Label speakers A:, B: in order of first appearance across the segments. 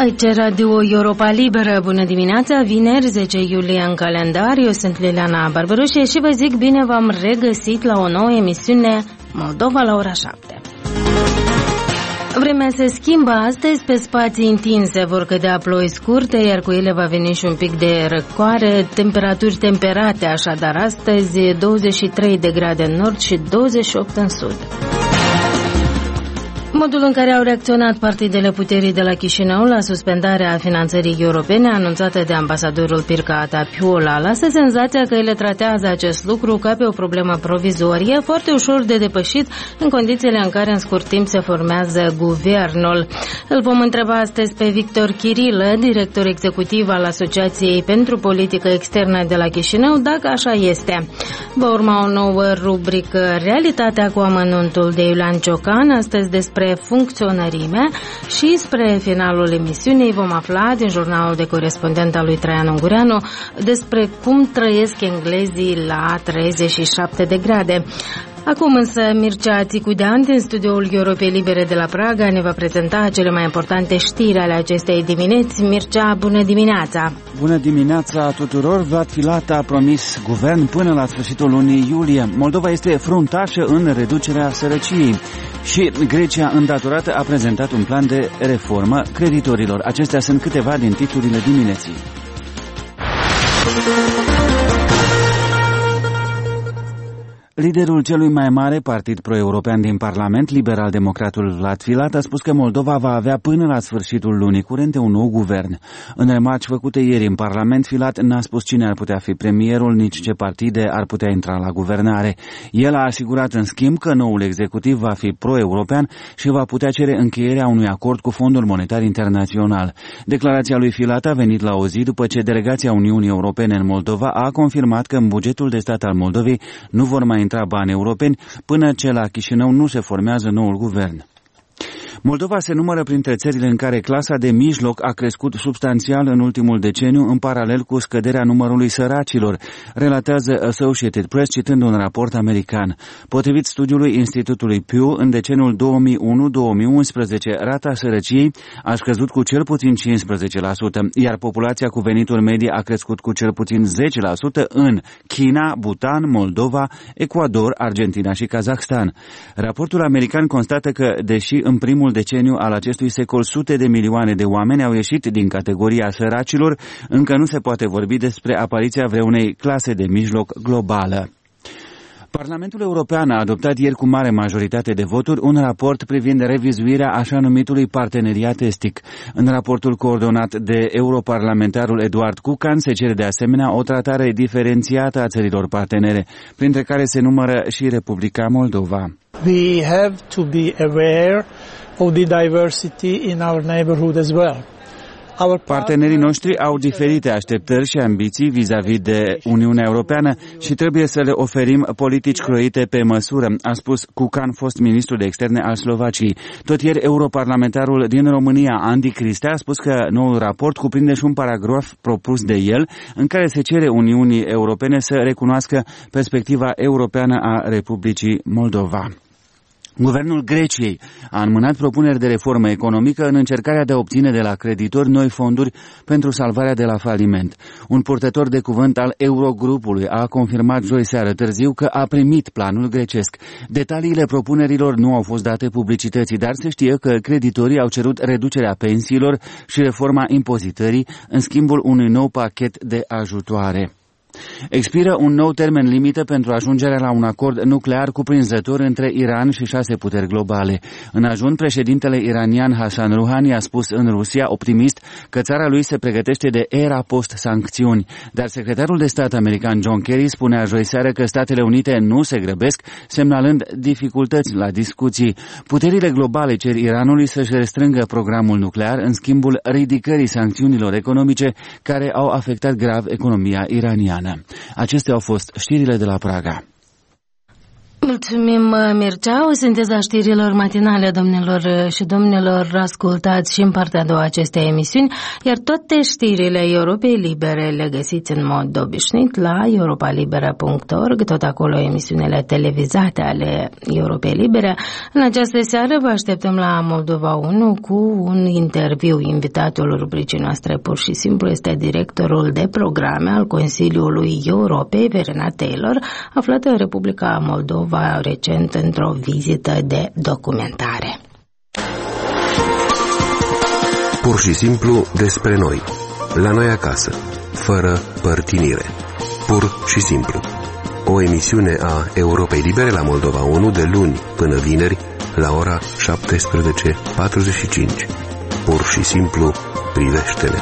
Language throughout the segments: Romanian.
A: Aici Radio Europa Liberă. Bună dimineața, vineri 10 iulie în calendar. Eu sunt Liliana Barbaroșie și vă zic bine v-am regăsit la o nouă emisiune Moldova la ora 7. Vremea se schimbă astăzi, pe spații întinse vor cădea ploi scurte, iar cu ele va veni și un pic de răcoare, temperaturi temperate, așadar astăzi 23 de grade în nord și 28 în sud. Modul în care au reacționat partidele puterii de la Chișinău la suspendarea finanțării europene anunțată de ambasadorul Pirca Atapiula lasă senzația că ele tratează acest lucru ca pe o problemă provizorie, foarte ușor de depășit în condițiile în care în scurt timp se formează guvernul. Îl vom întreba astăzi pe Victor Chirilă, director executiv al Asociației pentru Politică Externă de la Chișinău, dacă așa este. Va urma o nouă rubrică Realitatea cu amănuntul de Iulian Ciocan, astăzi despre funcționărime, și spre finalul emisiunii vom afla din jurnalul de corespondent al lui Traian Ungureanu despre cum trăiesc englezii la 37 de grade. Acum însă Mircea Țicudean din studioul Europei Libere de la Praga ne va prezenta cele mai importante știri ale acestei dimineți. Mircea, bună dimineața!
B: Bună dimineața tuturor! Vlad Filat a promis guvern până la sfârșitul lunii iulie. Moldova este fruntașă în reducerea sărăciei și Grecia îndatorată a prezentat un plan de reformă creditorilor. Acestea sunt câteva din titlurile dimineții. Liderul celui mai mare partid pro-european din Parlament, liberal-democratul Vlad Filat, a spus că Moldova va avea până la sfârșitul lunii curente un nou guvern. În remarci făcute ieri în Parlament, Filat n-a spus cine ar putea fi premierul, nici ce partide ar putea intra la guvernare. El a asigurat în schimb că noul executiv va fi pro-european și va putea cere încheierea unui acord cu Fondul Monetar Internațional. Declarația lui Filat a venit la o zi după ce delegația Uniunii Europene în Moldova a confirmat că în bugetul de stat al Moldovei nu vor mai intra bani europeni până ce la Chișinău nu se formează noul guvern. Moldova se numără printre țările în care clasa de mijloc a crescut substanțial în ultimul deceniu, în paralel cu scăderea numărului săracilor, relatează Associated Press citând un raport american. Potrivit studiului Institutului Pew, în deceniul 2001-2011, rata sărăciei a scăzut cu cel puțin 15%, iar populația cu venituri medii a crescut cu cel puțin 10% în China, Bhutan, Moldova, Ecuador, Argentina și Kazahstan. Raportul american constată că, deși în primul deceniu al acestui secol sute de milioane de oameni au ieșit din categoria săracilor, încă nu se poate vorbi despre apariția vreunei clase de mijloc globală. Parlamentul European a adoptat ieri cu mare majoritate de voturi un raport privind revizuirea așa numitului parteneriat estic. În raportul coordonat de europarlamentarul Eduard Cucan se cere de asemenea o tratare diferențiată a țărilor partenere, printre care se numără și Republica Moldova.
C: We have to be aware of the diversity in our neighborhood as well.
B: Partenerii noștri au diferite așteptări și ambiții vis-a-vis de Uniunea Europeană și trebuie să le oferim politici croite pe măsură, a spus Cucan, fost ministru de externe al Slovaciei. Tot ieri, europarlamentarul din România, Andy Cristea, a spus că noul raport cuprinde și un paragraf propus de el, în care se cere Uniunii Europene să recunoască perspectiva europeană a Republicii Moldova. Guvernul Greciei a înmânat propuneri de reformă economică în încercarea de a obține de la creditori noi fonduri pentru salvarea de la faliment. Un purtător de cuvânt al Eurogrupului a confirmat joi seară târziu că a primit planul grecesc. Detaliile propunerilor nu au fost date publicității, dar se știe că creditorii au cerut reducerea pensiilor și reforma impozitării în schimbul unui nou pachet de ajutoare. Expiră un nou termen limită pentru ajungerea la un acord nuclear cuprinzător între Iran și 6 puteri globale. În ajun, președintele iranian Hassan Rouhani a spus în Rusia, optimist, că țara lui se pregătește de era post-sancțiuni. Dar secretarul de stat american John Kerry spunea joi seară că Statele Unite nu se grăbesc, semnalând dificultăți la discuții. Puterile globale cer Iranului să-și restrângă programul nuclear în schimbul ridicării sancțiunilor economice care au afectat grav economia iraniană. Acestea au fost știrile de la Praga.
A: Mulțumim, Mircea. O sinteză a știrilor matinale, domnilor și domnilor, ascultați și în partea a doua acestei emisiuni, iar toate știrile Europei Libere le găsiți în mod obișnuit la europalibera.org, tot acolo emisiunile televizate ale Europei Libere. În această seară vă așteptăm la Moldova 1 cu un interviu. Invitatul rubricii noastre pur și simplu este directorul de programe al Consiliului Europei, Verena Taylor, aflată în Republica Moldova recent într-o vizită de documentare.
D: Pur și simplu despre noi, la noi acasă, fără părtinire. Pur și simplu. O emisiune a Europei Libere la Moldova 1 de luni până vineri la ora 17:45. Pur și simplu privește-ne.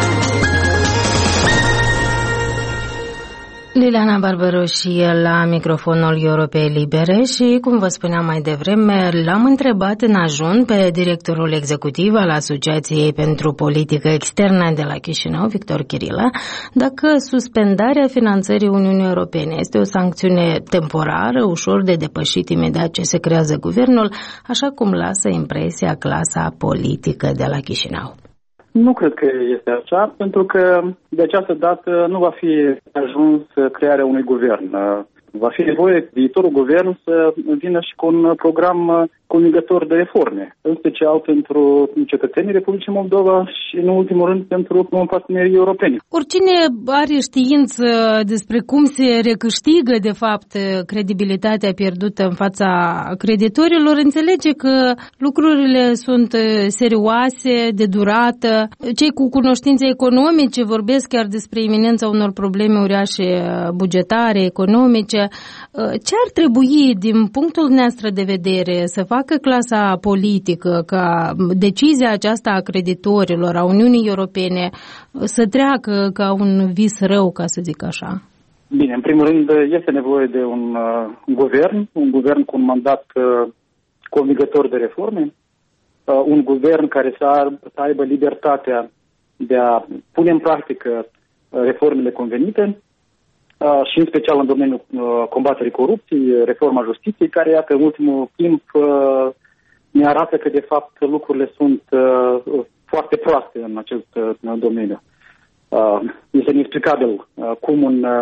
A: Liliana Barbaru și la microfonul Europei Libere și, cum vă spuneam mai devreme, l-am întrebat în ajun pe directorul executiv al Asociației pentru Politică Externă de la Chișinău, Victor Chirila, dacă suspendarea finanțării Uniunii Europene este o sancțiune temporară, ușor de depășit imediat ce se creează guvernul, așa cum lasă impresia clasa politică de la Chișinău.
E: Nu cred că este așa, pentru că de această dată nu va fi ajuns crearea unui guvern. Va fi nevoie viitorul guvern să vină și cu un program convingător de reforme, în special pentru cetățenii Republicii Moldova și, în ultimul rând, pentru partenerii europeni.
A: Oricine are știință despre cum se recâștigă, de fapt, credibilitatea pierdută în fața creditorilor, înțelege că lucrurile sunt serioase, de durată. Cei cu cunoștințe economice vorbesc chiar despre iminența unor probleme uriașe bugetare, economice. Ce ar trebui, din punctul nostru de vedere, să facă clasa politică ca decizia aceasta a creditorilor, a Uniunii Europene, să treacă ca un vis rău, ca să zic așa?
E: Bine, în primul rând este nevoie de un guvern cu un mandat convingător de reforme, un guvern care să aibă libertatea de a pune în practică reformele convenite, și în special în domeniul combaterii corupției, reforma justiției, care, iată, în ultimul timp ne arată că, de fapt, lucrurile sunt foarte proaste în acest domeniu. Este inexplicabil cum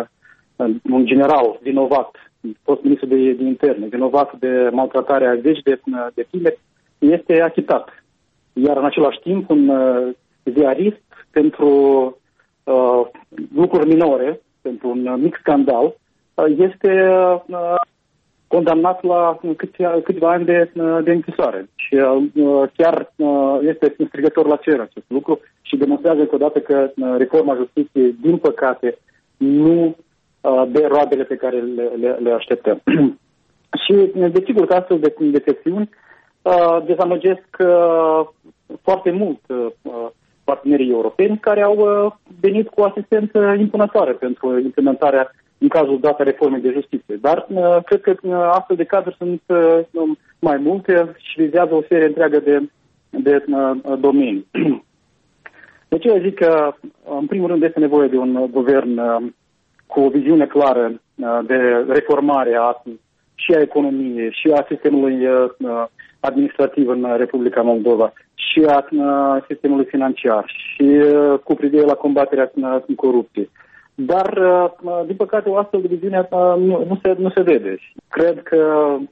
E: un general vinovat, fost ministru de interne, vinovat de maltratarea zeci de tineri, este achitat. Iar, în același timp, un ziarist pentru lucruri minore, pentru un mic scandal, este condamnat la câțiva ani de închisoare. Și chiar este strigător la cer acest lucru și demonstrează încă o dată că reforma justiției, din păcate, nu dă roadele pe care le așteptăm. Și desigur că astfel de defecțiuni dezamăgesc foarte mult partenerii europeni care au venit cu asistență impunătoare pentru implementarea, în cazul dat, a reformei de justiție. Dar cred că astfel de cazuri sunt mai multe și vizează o serie întreagă de domenii. Deci eu zic că, în primul rând, este nevoie de un guvern cu o viziune clară de reformare și a economiei, și a sistemului administrativ în Republica Moldova, și a sistemului financiar, și cu privire la combaterea corupției. Dar, din păcate, o astfel de viziune nu se vede. Cred că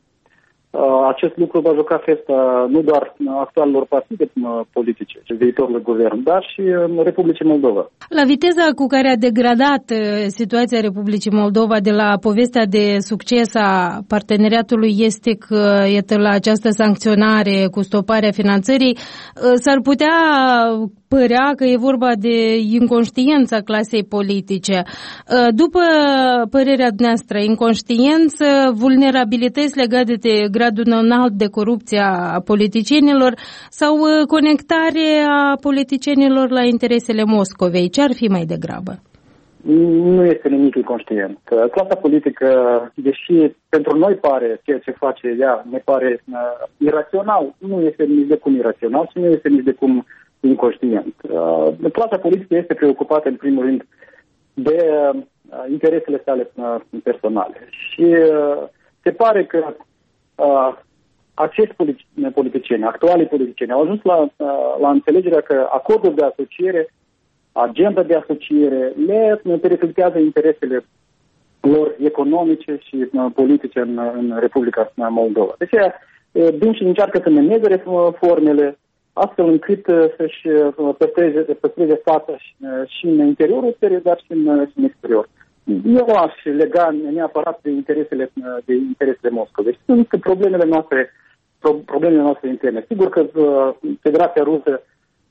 E: acest lucru va juca festa nu doar actualelor partide politice și viitorului guvern, dar și Republicii Moldova.
A: La viteza cu care a degradat situația Republicii Moldova de la povestea de succes a parteneriatului estic, iată, la această sancționare cu stoparea finanțării, s-ar putea părea că e vorba de inconștiența clasei politice. După părerea dumneavoastră, inconștiență, vulnerabilități legate de gradul înalt de corupție a politicienilor sau conectare a politicienilor la interesele Moscovei? Ce ar fi mai degrabă?
E: Nu este nimic inconștient. Clasa politică, deși pentru noi pare ceea ce face ea, ne pare irațional, nu este nici de cum irațional și nu este nici de cum inconștient. Clasa politică este preocupată, în primul rând, de interesele sale personale. Și se pare că acești politicieni, actualii politicieni, au ajuns la înțelegerea că acordul de asociere, agenda de asociere, le reflectează interesele lor economice și politice în Republica Moldova. Deci, dânsi încearcă să meneze reformele, astfel încât să-și păstreze fața și în interiorul țării, dar și în exterior. Eu aș lega neapărat de interesele Moscovei. Sunt problemele noastre interne. Sigur că Federația Rusă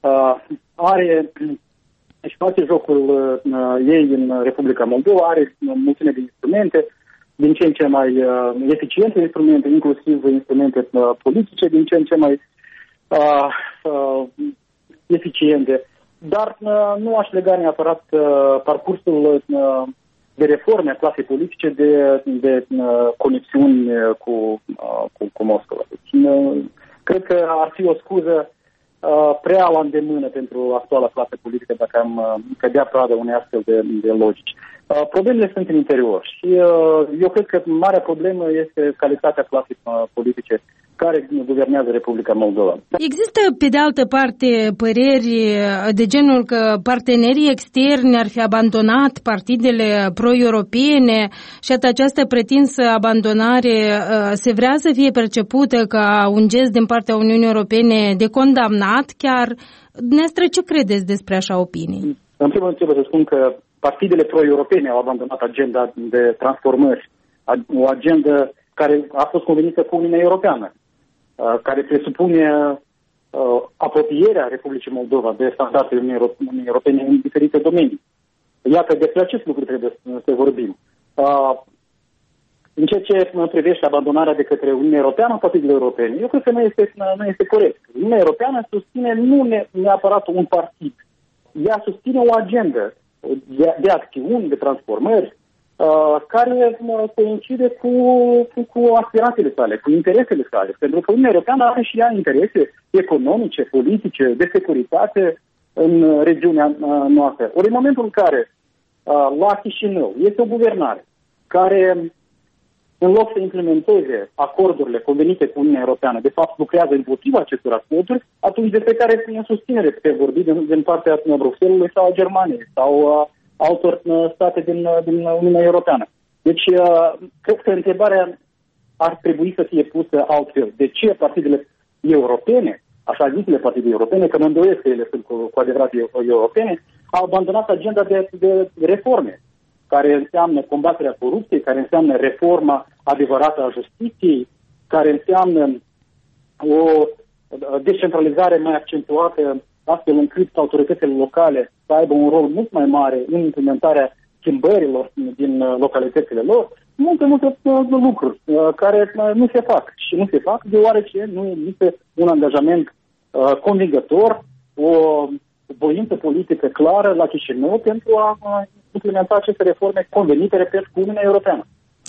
E: își face jocul ei în Republica Moldova, are mulțime de instrumente, din ce în ce mai eficiente instrumente, inclusiv instrumente politice, din ce în ce mai eficiente. Dar nu aș lega neapărat parcursul de reforme a clasei politice de conexiuni cu Moscova. Deci, cred că ar fi o scuză prea la îndemână pentru actuala clasă politică dacă am cădea pradă unei astfel de logici. Problemele sunt în interior și eu cred că marea problemă este calitatea clasei politice care guvernează Republica Moldova.
A: Există, pe de altă parte, păreri de genul că partenerii externi ar fi abandonat partidele pro-europene și această pretinsă abandonare se vrea să fie percepută ca un gest din partea Uniunii Europene de condamnat chiar. Dumneavoastră, ce credeți despre așa opinii?
E: În primul rând trebuie să spun că partidele pro-europene au abandonat agenda de transformări, o agendă care a fost convenită cu Uniunea Europeană, care presupune apropierea Republicii Moldova de standardele Uniunii Europene în diferite domenii. Iată, despre acest lucru trebuie să vorbim. În ceea ce privește abandonarea de către Uniunea Europeană a partidelor europene, eu cred că nu este corect. Uniunea Europeană susține nu neapărat un partid, ea susține o agendă de acțiuni, de transformări, care coincide cu aspirațiile sale, cu interesele sale. Pentru că Uniunea Europeană are și ea interese economice, politice, de securitate în regiunea noastră. Ori în momentul în care la Chișinău este o guvernare care, în loc să implementeze acordurile convenite cu Uniunea Europeană, de fapt lucrează împotriva acestor acorduri, atunci despre care prin susținere putem vorbi din partea Bruxellesului sau a Germaniei sau altor state din Uniunea Europeană. Deci, cred că întrebarea ar trebui să fie pusă altfel. De ce partidele europene, așa zisele partide europene, că mă îndoiesc că ele sunt cu adevărat europene, au abandonat agenda de reforme, care înseamnă combaterea corupției, care înseamnă reforma adevărată a justiției, care înseamnă o descentralizare mai accentuată, astfel încât autoritățile locale să aibă un rol mult mai mare în implementarea schimbărilor din localitățile lor, multe lucruri care nu se fac. Și nu se fac deoarece nu există un angajament convingător, o voință politică clară la Chișinău pentru a implementa aceste reforme convenite, repet, cu Uniunea Europeană.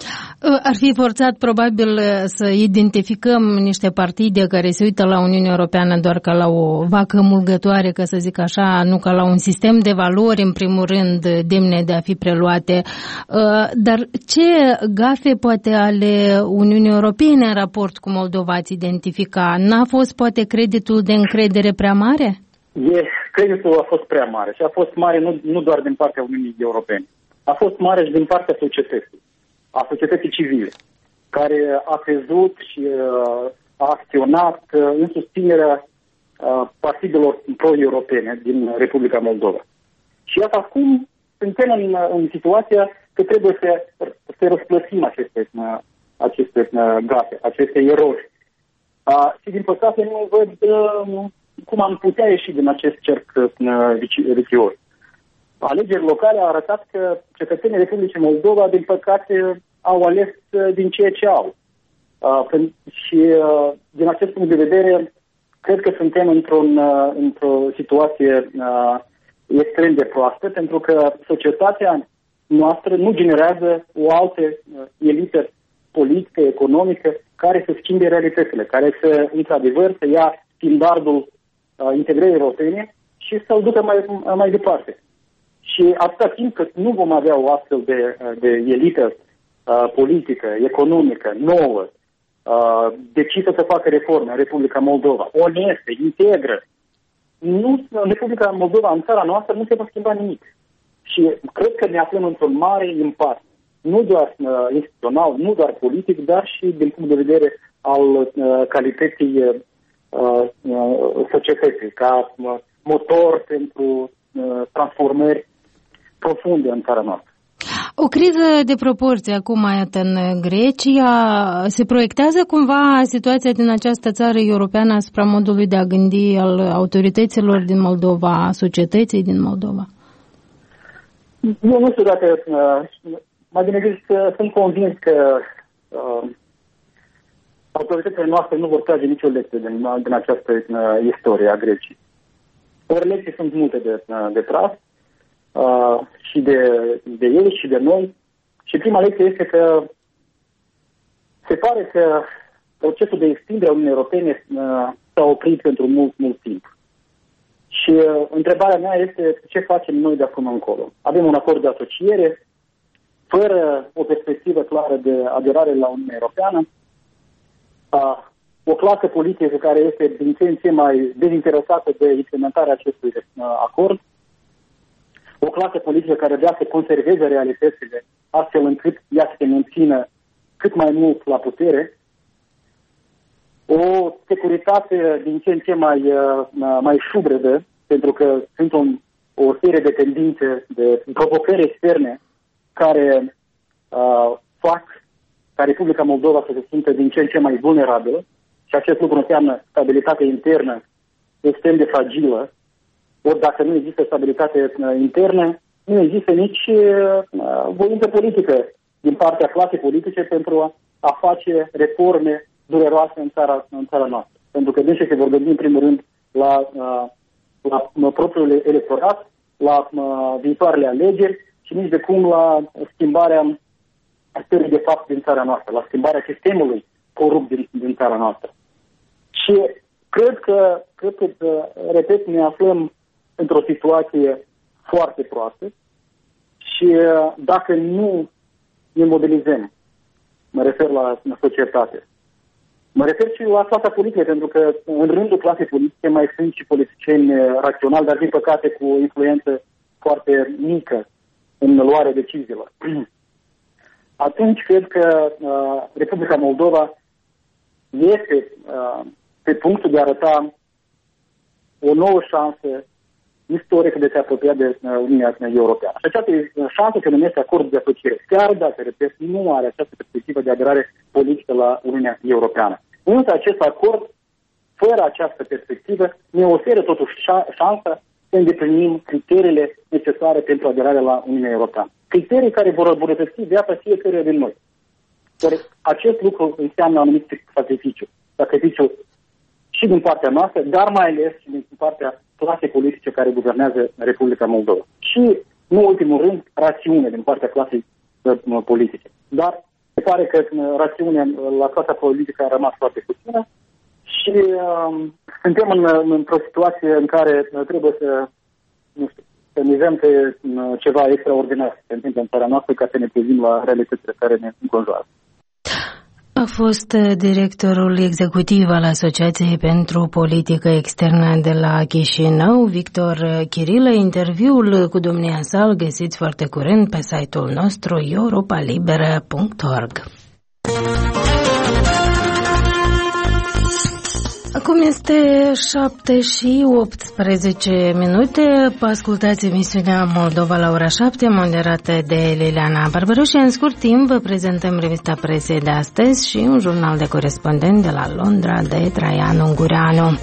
A: Ar fi forțat probabil să identificăm niște partide care se uită la Uniunea Europeană doar ca la o vacă mulgătoare, ca să zic așa, nu ca la un sistem de valori, în primul rând, demne de a fi preluate. Dar ce gafe poate ale Uniunii Europene în raport cu Moldova ați identifica? N-a fost poate creditul de încredere prea mare?
E: Creditul a fost prea mare și a fost mare nu doar din partea Uniunii Europene. A fost mare și din partea societății, a societății civile, care a crezut și a acționat în susținerea partidelor pro-europene din Republica Moldova. Și iată acum suntem în situația că trebuie să răsplătim aceste gafe, aceste erori. Și din păcate nu văd cum am putea ieși din acest cerc vicios. Alegerile locale au arătat că cetățenii Republicii Moldova, din păcate, au ales din ceea ce au. Și din acest punct de vedere, cred că suntem într-o situație extrem de proastă, pentru că societatea noastră nu generează o altă elită politică, economică, care să schimbe realitățile, care să, într-adevăr, să ia standardul integrării europene și să-l ducă mai departe. Și atâta timp cât nu vom avea o astfel de elită politică, economică, nouă, decisă să facă reforme în Republica Moldova, onestă, integră, în Republica Moldova, în țara noastră, nu se va schimba nimic. Și cred că ne aflăm într-un mare impas, nu doar instituțional, nu doar politic, dar și din punct de vedere al calității societății, ca motor pentru transformări profunde în țara noastră.
A: O criză de proporție acum, iată, în Grecia. Se proiectează cumva situația din această țară europeană asupra modului de a gândi al autorităților din Moldova, a societății din Moldova?
E: Eu nu știu dacă... mai bine zis, sunt convins că autoritățile noastre nu vor trage nicio lecție din această istorie a Greciei. Ori lecții sunt multe de tras, și de ei și de noi. Și prima lecție este că se pare că procesul de extindere a Uniunii Europene s-a oprit pentru mult timp. Și întrebarea mea este ce facem noi de acum încolo. Avem un acord de asociere, fără o perspectivă clară de aderare la Uniunea Europeană, o clasă politică care este din ce în ce mai dezinteresată de implementarea acestui acord, o clasă politică care vrea să conserveze realitățile astfel încât ea să se mențină cât mai mult la putere, o securitate din ce în ce mai șubredă, pentru că sunt o serie de tendințe, de provocări externe care fac ca Republica Moldova să se simtă din ce în ce mai vulnerabilă și acest lucru înseamnă stabilitate internă extrem de fragilă. Ori dacă nu există stabilitate internă, nu există nici voință politică din partea clasei politice pentru a face reforme dureroase în țara noastră. Pentru că dânșii se vor gândi în primul rând la propriul electorat, la viitoarele alegeri și nici de cum la schimbarea stării de fapt din țara noastră, la schimbarea sistemului corupt din țara noastră. Și cred că, repet, ne aflăm într-o situație foarte proastă și dacă nu ne mobilizăm, mă refer la societate, mă refer și la clasa politică, pentru că în rândul clasei politice mai sunt și politicieni raționali, dar din păcate cu o influență foarte mică în luarea deciziilor. Atunci cred că Republica Moldova este pe punctul de a arăta o nouă șansă istorică de a se apropia de Uniunea Europeană. Și această șansă se numește acord de asociere. Chiar dacă, repet, nu are această perspectivă de aderare politică la Uniunea Europeană. Însă acest acord, fără această perspectivă, ne oferă totuși șansa să îndeplinim criteriile necesare pentru aderarea la Uniunea Europeană. Criterii care vor îmbunătăți viața fiecăruia din noi. Dar acest lucru înseamnă anumit sacrificiu. Sacrificiu și din partea noastră, dar mai ales și din partea clasei politice care guvernează Republica Moldova. Și, nu ultimul rând, rațiune din partea clasei politice. Dar se pare că rațiunea la clasa politică a rămas foarte puțină și suntem într-o situație în care trebuie să mizăm pe ceva extraordinar să se întâmple în țara noastră ca să ne trezim la realitățile care ne înconjoară.
A: A fost directorul executiv al Asociației pentru Politică Externă de la Chișinău, Victor Chirilă. Interviul cu domnia sa îl găsiți foarte curând pe site-ul nostru europalibera.org. Acum este 7:18. Ascultați emisiunea Moldova la ora 7, moderată de Liliana Barbaru și în scurt timp vă prezentăm revista presei de astăzi și un jurnal de corespondent de la Londra de Traian Ungureanu.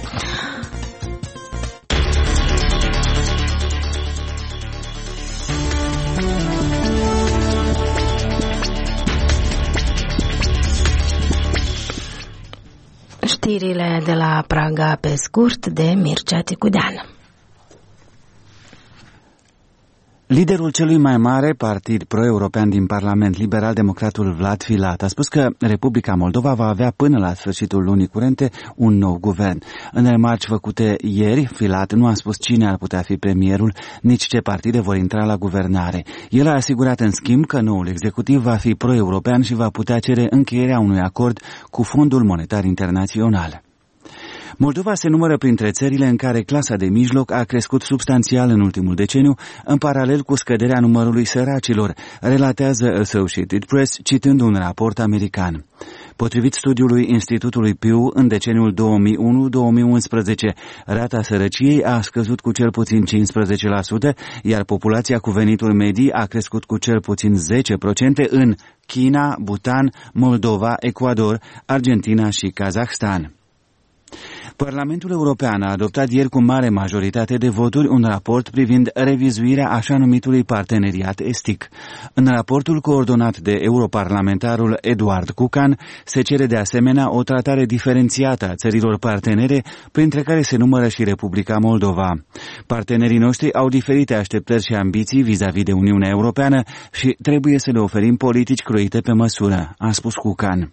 A: Știrile de la Praga pe scurt de Mircea Ticudean.
B: Liderul celui mai mare partid pro-european din Parlament, liberal-democratul Vlad Filat, a spus că Republica Moldova va avea până la sfârșitul lunii curente un nou guvern. În remarci făcute ieri, Filat nu a spus cine ar putea fi premierul, nici ce partide vor intra la guvernare. El a asigurat în schimb că noul executiv va fi pro-european și va putea cere încheierea unui acord cu Fondul Monetar Internațional. Moldova se numără printre țările în care clasa de mijloc a crescut substanțial în ultimul deceniu, în paralel cu scăderea numărului săracilor, relatează Associated Press, citând un raport american. Potrivit studiului Institutului Pew, în deceniul 2001-2011, rata sărăciei a scăzut cu cel puțin 15%, iar populația cu venituri medii a crescut cu cel puțin 10% în China, Bhutan, Moldova, Ecuador, Argentina și Kazahstan. Parlamentul European a adoptat ieri cu mare majoritate de voturi un raport privind revizuirea așa numitului parteneriat estic. În raportul coordonat de europarlamentarul Eduard Cucan se cere de asemenea o tratare diferențiată a țărilor partenere, printre care se numără și Republica Moldova. Partenerii noștri au diferite așteptări și ambiții vis-a-vis de Uniunea Europeană și trebuie să le oferim politici croite pe măsură, a spus Cucan.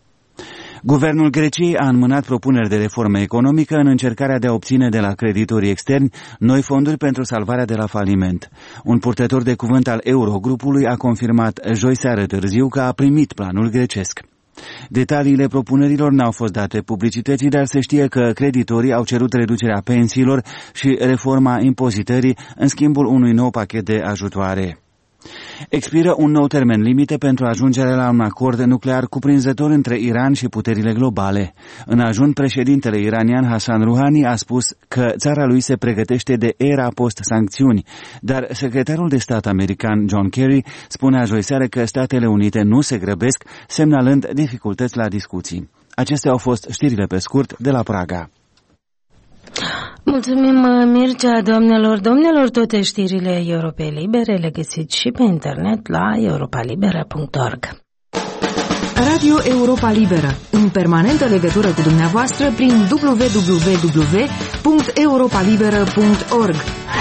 B: Guvernul Greciei a înmânat propuneri de reformă economică în încercarea de a obține de la creditorii externi noi fonduri pentru salvarea de la faliment. Un purtător de cuvânt al Eurogrupului a confirmat joi seară târziu că a primit planul grecesc. Detaliile propunerilor n-au fost date publicității, dar se știe că creditorii au cerut reducerea pensiilor și reforma impozitării în schimbul unui nou pachet de ajutoare. Expiră un nou termen limite pentru ajungerea la un acord nuclear cuprinzător între Iran și puterile globale. În ajun, președintele iranian Hassan Rouhani a spus că țara lui se pregătește de era post-sancțiuni, dar secretarul de stat american John Kerry spunea joi seară că Statele Unite nu se grăbesc, semnalând dificultăți la discuții. Acestea au fost știrile pe scurt de la Praga.
A: Mulțumim, Mircea, domnilor, toate știrile Europei Libere le găsiți și pe internet la europalibera.org.
F: Radio Europa Liberă, în permanentă legătură cu dumneavoastră prin www.europalibera.org.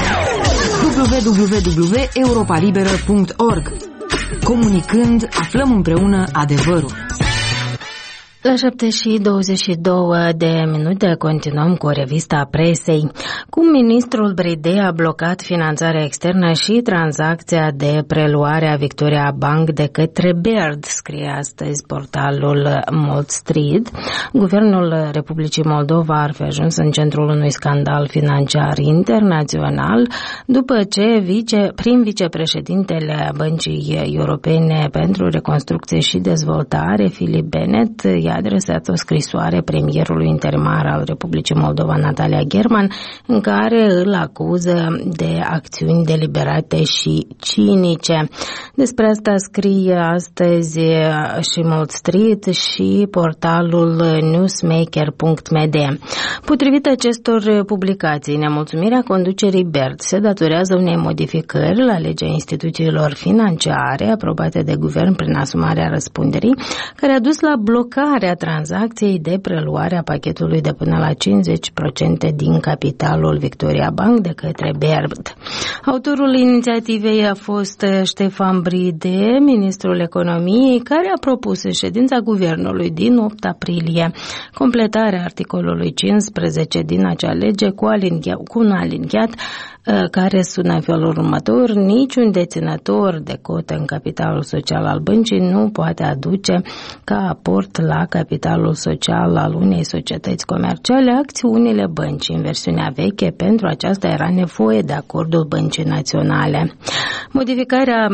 F: www.europalibera.org. Comunicând, aflăm împreună adevărul.
A: La 7:22 continuăm cu revista presei. Cum ministrul Bridei a blocat finanțarea externă și tranzacția de preluare a Victoria Bank de către Baird, scrie astăzi portalul Mall Street. Guvernul Republicii Moldova ar fi ajuns în centrul unui scandal financiar internațional după ce prim vicepreședintele Băncii Europene pentru Reconstrucție și Dezvoltare, Philip Bennett, i-a adresat o scrisoare premierului interimar al Republicii Moldova, Natalia German, în care îl acuză de acțiuni deliberate și cinice. Despre asta scrie astăzi și Mall Street și portalul newsmaker.md. Potrivit acestor publicații, nemulțumirea conducerii Baird se datorează unei modificări la legea instituțiilor financiare aprobate de guvern prin asumarea răspunderii, care a dus la blocarea tranzacției de preluare a pachetului de până la 50% din capitalul Victoria Bank de către Baird. Autorul inițiativei a fost Ștefan Bride, ministrul economiei, care a propus în ședința guvernului din 8 aprilie completarea articolului 15 din acea lege cu un aliniat care sună în felul următor: niciun deținător de cotă în capitalul social al băncii nu poate aduce ca aport la capitalul social al unei societăți comerciale acțiunile băncii. În versiunea veche, pentru aceasta era nevoie de acordul Băncii Naționale. Modificarea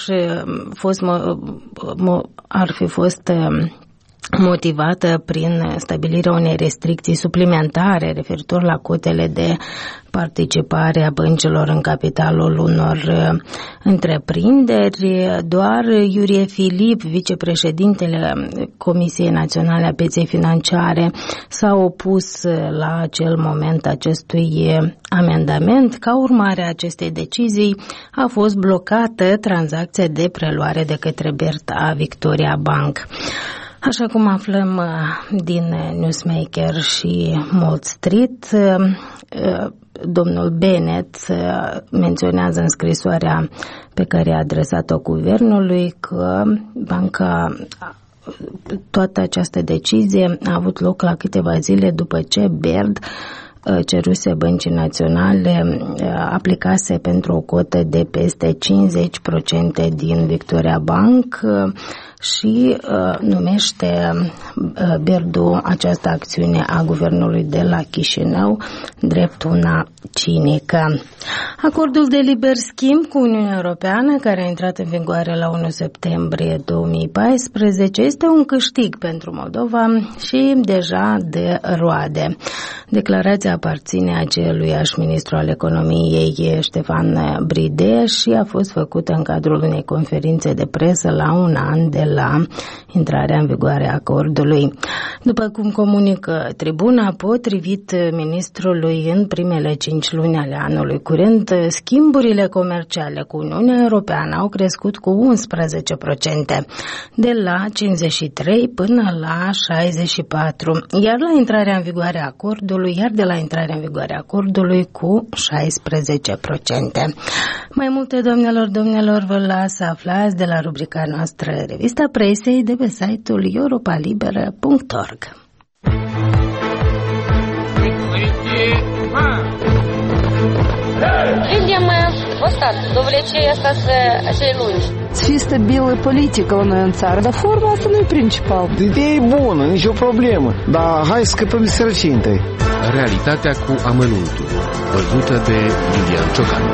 A: ar fi fost motivată prin stabilirea unei restricții suplimentare referitor la cotele de participare a băncilor în capitalul unor întreprinderi. Doar Iurie Filip, vicepreședintele Comisiei Naționale a Pieței Financiare, s-a opus la acel moment acestui amendament. Ca urmare a acestei decizii a fost blocată tranzacția de preluare de către Baird a Victoria Bank. Așa cum aflăm din Newsmaker și Wall Street, domnul Bennett menționează în scrisoarea pe care a adresat-o guvernului că toată această decizie a avut loc la câteva zile după ce Baird ceruse Băncii Naționale aplicase pentru o cotă de peste 50% din Victoria Bank și numește Baird această acțiune a guvernului de la Chișinău drept una cinică. Acordul de liber schimb cu Uniunea Europeană, care a intrat în vigoare la 1 septembrie 2014, este un câștig pentru Moldova și deja de roade. Declarația aparține aceluiași ministru al economiei, Ștefan Bridé, și a fost făcută în cadrul unei conferințe de presă la un an de la intrarea în vigoare a acordului. După cum comunică Tribuna, potrivit ministrului, în primele 5 luni ale anului curent, schimburile comerciale cu Uniunea Europeană au crescut cu 11%, de la 53 până la 64, iar de la intrarea în vigoare a acordului cu 16%. Mai multe, domnilor, vă las să aflați de la rubrica noastră Revista Presei de pe site-ul europalibera.org.
G: Видим мы вот так, до влечения остаться assez lungi.
H: Fi stabilă politică la noi în țară, dar forma asta nu e principal.
I: Ideea e bună, nicio problemă, dar hai să scăpăm de sărăcie întâi.
D: Realitatea cu amănuntul, văzută de Iulian Ciocan.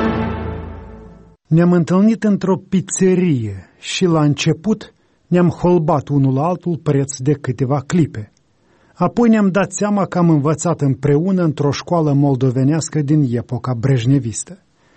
J: Ne-am întâlnit într-o pizzerie și la început ne-am holbat unul altul preț de câteva clipe. Apoi ne-am dat seama că am învățat împreună într-o școală moldovenească din epoca brejnevistă.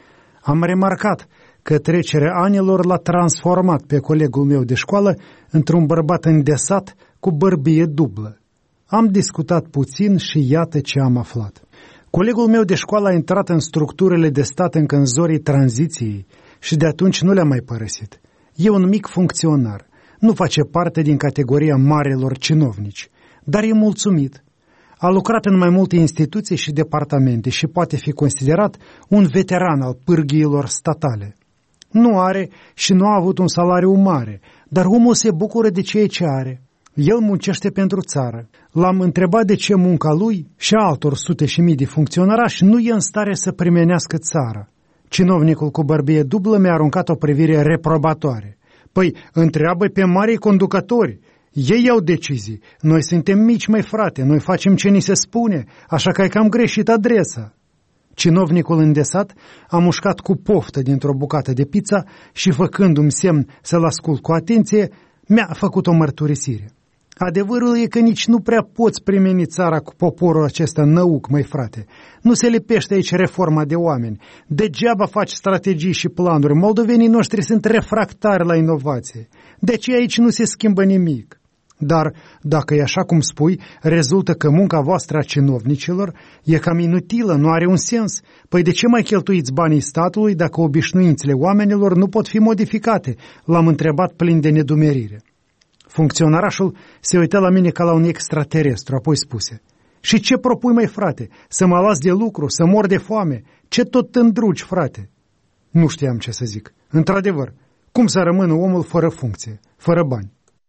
J: Am remarcat că trecerea anilor l-a transformat pe colegul meu de școală într-un bărbat îndesat cu bărbie dublă. Am discutat puțin și iată ce am aflat. Colegul meu de școală a intrat în structurile de stat încă în zorii tranziției și de atunci nu le-a mai părăsit. E un mic funcționar, nu face parte din categoria marilor cinovnici, dar e mulțumit. A lucrat în mai multe instituții și departamente și poate fi considerat un veteran al pârghiilor statale. Nu are și nu a avut un salariu mare, dar omul se bucură de ceea ce are. El muncește pentru țară. L-am întrebat de ce munca lui și a altor sute și mii de funcționarași nu e în stare să primenească țara. Cinovnicul cu bărbie dublă mi-a aruncat o privire reprobatoare. Păi, întreabă pe marii conducători. Ei iau decizii. Noi suntem mici, măi frate, noi facem ce ni se spune, așa că ai cam greșit adresa. Cinovnicul îndesat a mușcat cu poftă dintr-o bucată de pizza și, făcându-mi semn să-l ascult cu atenție, mi-a făcut o mărturisire. Adevărul e că nici nu prea poți primeni țara cu poporul acesta năuc, măi frate. Nu se lipește aici reforma de oameni. Degeaba faci strategii și planuri. Moldovenii noștri sunt refractari la inovație. De aceea aici nu se schimbă nimic. Dar, dacă e așa cum spui, rezultă că munca voastră a cinovnicilor e cam inutilă, nu are un sens. Păi de ce mai cheltuiți banii statului dacă obișnuințele oamenilor nu pot fi modificate? L-am întrebat plin de nedumerire. Funcționarașul se uită la mine ca la un extraterestru, apoi spuse: și ce propui, măi frate? Să mă las de lucru, să mor de foame? Ce tot îndrugi, frate? Nu știam ce să zic. Într-adevăr, cum să rămână omul fără funcție, fără bani?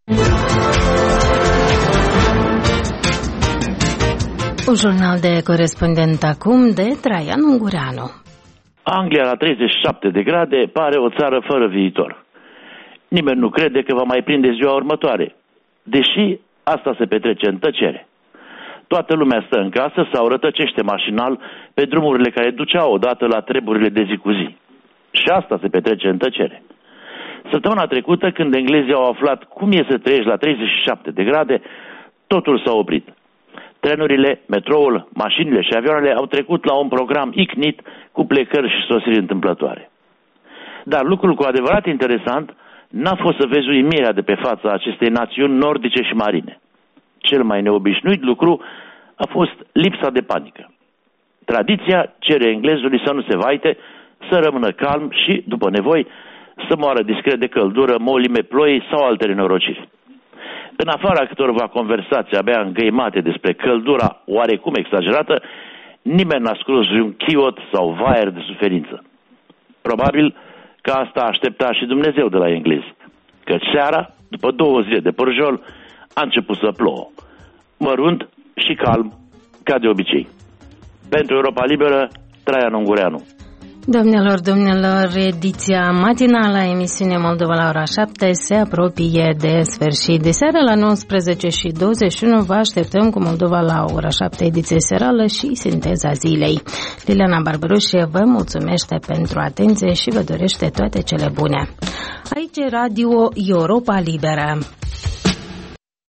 A: Un jurnal de corespondent acum de Traian Ungureanu.
K: Anglia la 37 de grade pare o țară fără viitor. Nimeni nu crede că va mai prinde ziua următoare, deși asta se petrece în tăcere. Toată lumea stă în casă sau rătăcește mașinal pe drumurile care duceau odată la treburile de zi cu zi. Și asta se petrece în tăcere. Săptămâna trecută, când englezii au aflat cum e să trăiești la 37 de grade, totul s-a oprit. Trenurile, metroul, mașinile și avioanele au trecut la un program icnit cu plecări și sosiri întâmplătoare. Dar lucrul cu adevărat interesant n-a fost să vezi uimirea de pe fața acestei națiuni nordice și marine. Cel mai neobișnuit lucru a fost lipsa de panică. Tradiția cere englezului să nu se vaite, să rămână calm și, după nevoi, să moară discret de căldură, molime, ploi sau alte nenorociri. În afara câtorva conversații abia îngăimate despre căldura oarecum exagerată, nimeni n-a scos un chiot sau vaier de suferință. Probabil că asta aștepta și Dumnezeu de la englezi, că seara, după 2 zile de pârjol, a început să plouă. Mărunt și calm, ca de obicei. Pentru Europa Liberă, Traian Ungureanu.
A: Domnilor, ediția matinală a emisiunii Moldova la ora 7 se apropie de sfârșit. De seară la 19:21 vă așteptăm cu Moldova la ora 7, ediție serală și sinteza zilei. Liliana Barberușie vă mulțumește pentru atenție și vă dorește toate cele bune. Aici Radio Europa Liberă.